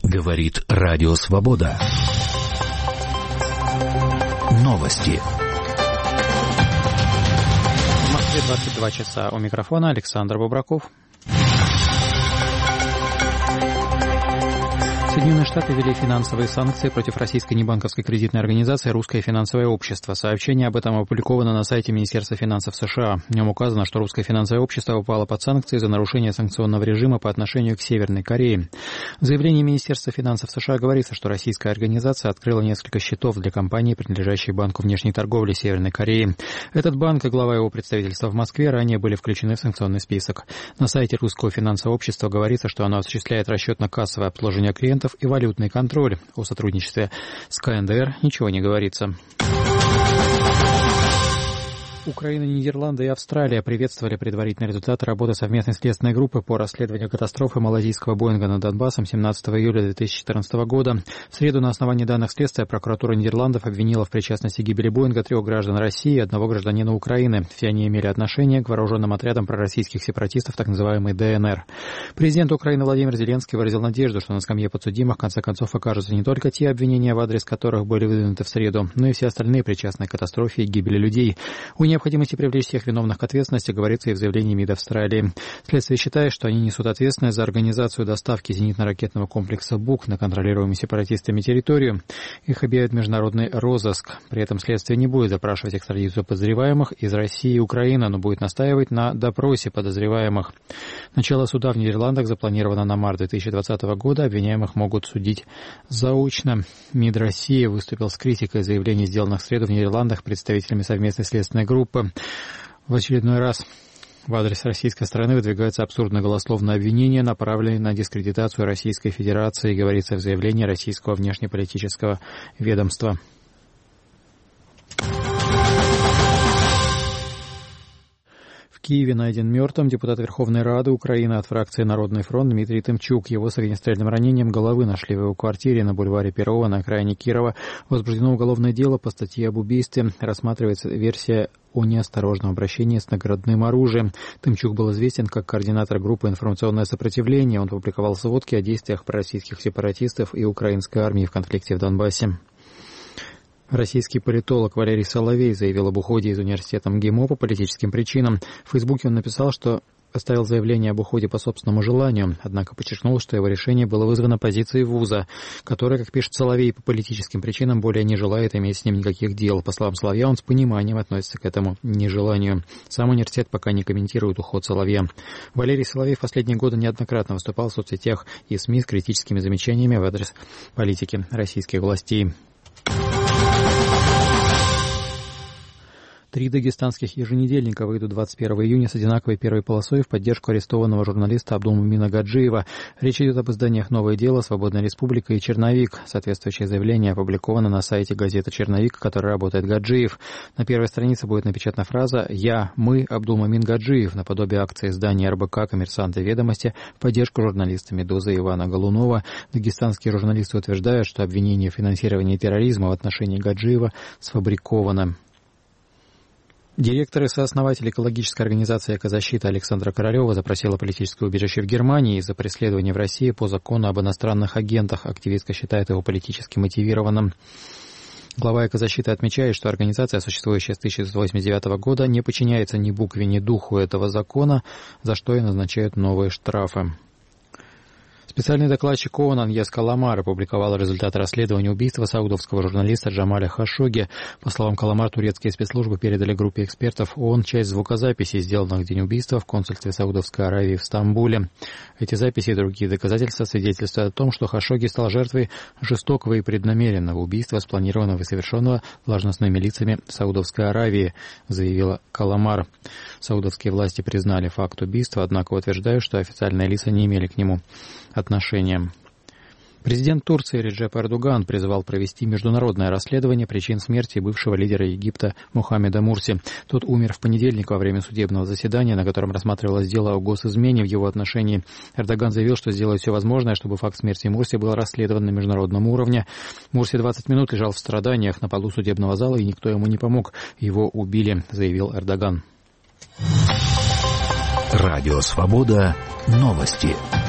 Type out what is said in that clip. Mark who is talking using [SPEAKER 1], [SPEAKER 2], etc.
[SPEAKER 1] Говорит Радио Свобода. Новости.
[SPEAKER 2] В Москве 22 часа. У микрофона Александр Бобраков. Соединенные Штаты ввели финансовые санкции против российской небанковской кредитной организации «Русское финансовое общество». Сообщение об этом опубликовано на сайте Министерства финансов США. В нем указано, что «Русское финансовое общество» попало под санкции за нарушение санкционного режима по отношению к Северной Корее. В заявлении Министерства финансов США говорится, что российская организация открыла несколько счетов для компаний, принадлежащей Банку внешней торговли Северной Кореи. Этот банк и глава его представительства в Москве ранее были включены в санкционный список. На сайте «Русского финансового общества» говорится, что оно осуществляет расчетно-кассовое обслуживание клиентов и валютный контроль. О сотрудничестве с КНДР ничего не говорится. Украина, Нидерланды и Австралия приветствовали предварительные результаты работы совместной следственной группы по расследованию катастрофы малазийского Боинга над Донбассом 17 июля 2014 года. В среду на основании данных следствия прокуратура Нидерландов обвинила в причастности к гибели Боинга 3 граждан России и 1 гражданина Украины. Все они имели отношение к вооруженным отрядам пророссийских сепаратистов, так называемой ДНР. Президент Украины Владимир Зеленский выразил надежду, что на скамье подсудимых в конце концов окажутся не только те обвинения, в адрес которых были выдвинуты в среду, но и все остальные причастные к катастрофе и гибели людей. О необходимости привлечь всех виновных к ответственности говорится и в заявлении МИД Австралии. Следствие считает, что они несут ответственность за организацию доставки зенитно-ракетного комплекса «Бук» на контролируемую сепаратистами территорию. Их объявит международный розыск. При этом следствие не будет запрашивать экстрадицию подозреваемых из России и Украины, но будет настаивать на допросе подозреваемых. Начало суда в Нидерландах запланировано на март 2020 года. Обвиняемых могут судить заочно. МИД России выступил с критикой заявлений, сделанных в среду в Нидерландах представителями совместной следственной группы. В очередной раз в адрес российской стороны выдвигаются абсурдно голословные обвинения, направленные на дискредитацию Российской Федерации, говорится в заявлении российского внешнеполитического ведомства. В Киеве найден мертвым депутат Верховной Рады Украины от фракции «Народный фронт» Дмитрий Тымчук. Его с огнестрельным ранением головы нашли в его квартире на бульваре Перова на окраине Кирова. Возбуждено уголовное дело по статье об убийстве. Рассматривается версия о неосторожном обращении с наградным оружием. Тымчук был известен как координатор группы «Информационное сопротивление». Он публиковал сводки о действиях пророссийских сепаратистов и украинской армии в конфликте в Донбассе. Российский политолог Валерий Соловей заявил об уходе из университета МГИМО по политическим причинам. В Фейсбуке он написал, что оставил заявление об уходе по собственному желанию, однако подчеркнул, что его решение было вызвано позицией вуза, которая, как пишет Соловей, по политическим причинам более не желает иметь с ним никаких дел. По словам Соловья, он с пониманием относится к этому нежеланию. Сам университет пока не комментирует уход Соловья. Валерий Соловей в последние годы неоднократно выступал в соцсетях и СМИ с критическими замечаниями в адрес политики российских властей. 3 дагестанских еженедельника выйдут 21 июня с одинаковой первой полосой в поддержку арестованного журналиста Абдулмумина Гаджиева. Речь идет об изданиях «Новое дело», «Свободная республика» и «Черновик». Соответствующее заявление опубликовано на сайте газеты «Черновик», в которой работает Гаджиев. На первой странице будет напечатана фраза мы, Абдулмумин Гаджиев», наподобие акции издания РБК «Коммерсанты и ведомости» в поддержку журналиста «Медузы» Ивана Голунова. Дагестанские журналисты утверждают, что обвинение в финансировании терроризма в отношении Гаджиева сфабриковано. Директор и сооснователь экологической организации «Экозащита» Александра Королева запросила политическое убежище в Германии из-за преследования в России по закону об иностранных агентах. Активистка считает его политически мотивированным. Глава «Экозащиты» отмечает, что организация, существующая с 1989 года, не подчиняется ни букве, ни духу этого закона, за что и назначают новые штрафы. Специальный докладчик ООН Аньес Каламар опубликовал результаты расследования убийства саудовского журналиста Джамаля Хашогги. По словам Каламар, турецкие спецслужбы передали группе экспертов ООН часть звукозаписей, сделанных в день убийства в консульстве Саудовской Аравии в Стамбуле. Эти записи и другие доказательства свидетельствуют о том, что Хашогги стал жертвой жестокого и преднамеренного убийства, спланированного и совершенного должностными лицами Саудовской Аравии, заявила Каламар. Саудовские власти признали факт убийства, однако утверждают, что официальные лица не имели к нему отношения. Президент Турции Реджеп Эрдоган призвал провести международное расследование причин смерти бывшего лидера Египта Мохаммеда Мурси. Тот умер в понедельник во время судебного заседания, на котором рассматривалось дело о госизмене в его отношении. Эрдоган заявил, что сделает все возможное, чтобы факт смерти Мурси был расследован на международном уровне. Мурси 20 минут лежал в страданиях на полу судебного зала, и никто ему не помог. Его убили, заявил Эрдоган.
[SPEAKER 1] Радио Свобода. Новости.